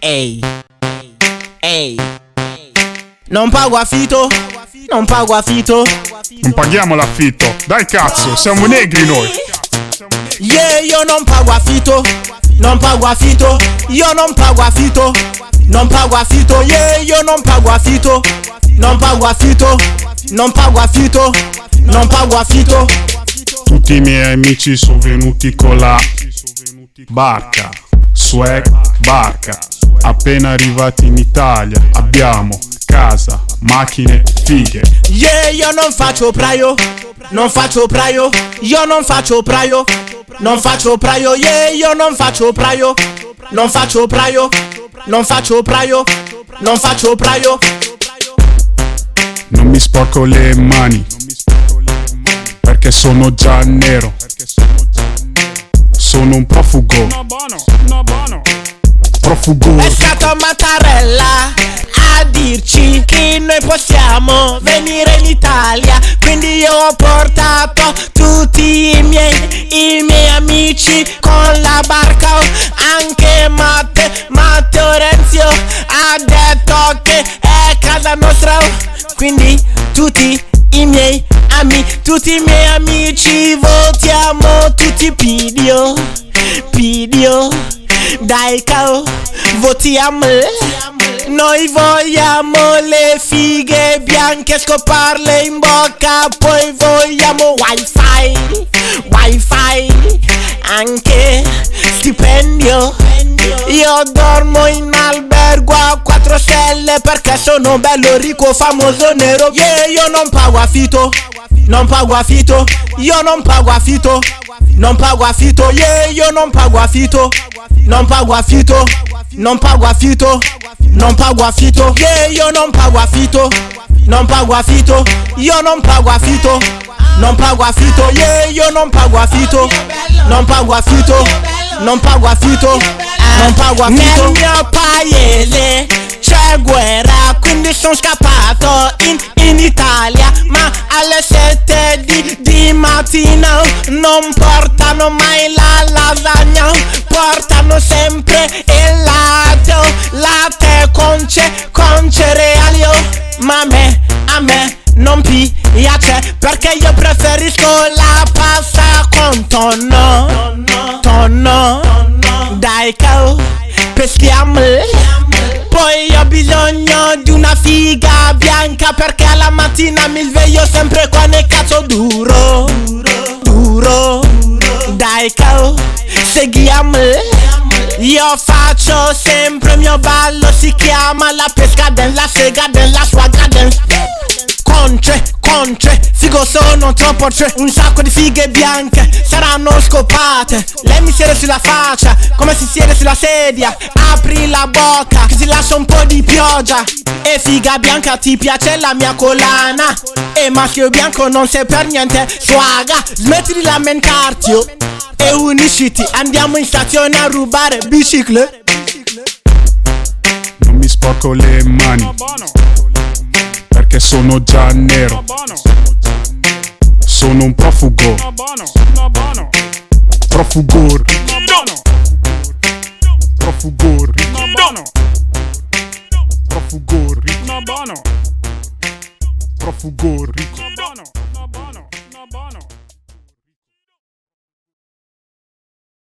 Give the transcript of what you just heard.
Ehi, ehi, non pago affitto, non pago affitto. Non paghiamo l'affitto, dai cazzo, siamo negri noi. Yeah, io non pago affitto, non pago affitto, io non pago affitto, non pago affitto, yeah, io non pago affitto, non pago affitto, non pago affitto, non pago affitto. Tutti i miei amici sono venuti con la barca, swag barca. Appena arrivati in Italia abbiamo casa, macchine, fighe. Yeah, io non faccio praio, non faccio praio, io non faccio praio, non faccio praio, yeah, io non faccio praio, non faccio praio, non faccio praio, non faccio praio. Non mi sporco le mani perché sono già nero. Sono un profugo, profugo. È stato Mattarella a dirci che noi possiamo venire in Italia, quindi io ho portato tutti i miei amici con la barca. Anche Matteo Renzio ha detto che è casa nostra, quindi tutti i miei amici votiamo tutti Pidio, dai cao, votiamo. Noi vogliamo le fighe bianche, scoparle in bocca, poi vogliamo wifi, anche stipendio. Io dormo in albergo a 4 stelle perché sono bello, ricco, famoso, nero. Yeah, io non pago affitto, non pago affitto, io non pago affitto, non pago affitto, yeah, io non pago affitto, non pago affitto, non pago affitto, non pago affitto, yeah, io non pago affitto, non pago affitto, io non pago affitto, non pago affitto, yeah, io non pago affitto, non pago affitto, non pago affitto, non pago affitto. Nel mio paese c'è guerra, quindi sono scappato in Italia, ma alle 7 di mattina non portano mai la lasagna, portano sempre il latte con cereali. Ma a me non piace perché io preferisco la pasta con tonno, dai cao, peschiamo. Poi ho bisogno di una figa bianca perché alla mattina mi sveglio sempre con il cazzo duro, dai cao, seguiamo. Io faccio sempre il mio ballo, si chiama la pesca della sega della squadra del conce, figo sono troppo, c'è un sacco di fighe bianche, saranno scopate. Lei mi siede sulla faccia, come si siede sulla sedia, apri la bocca, che si lascia un po' di pioggia. E figa bianca, ti piace la mia collana? E maschio bianco non sei per niente swaga, smetti di lamentarti e unisciti, andiamo in stazione a rubare biciclette. Non mi sporco le mani perché sono già nero. Sono un profugo, profugor, profugor, profugor, profugor.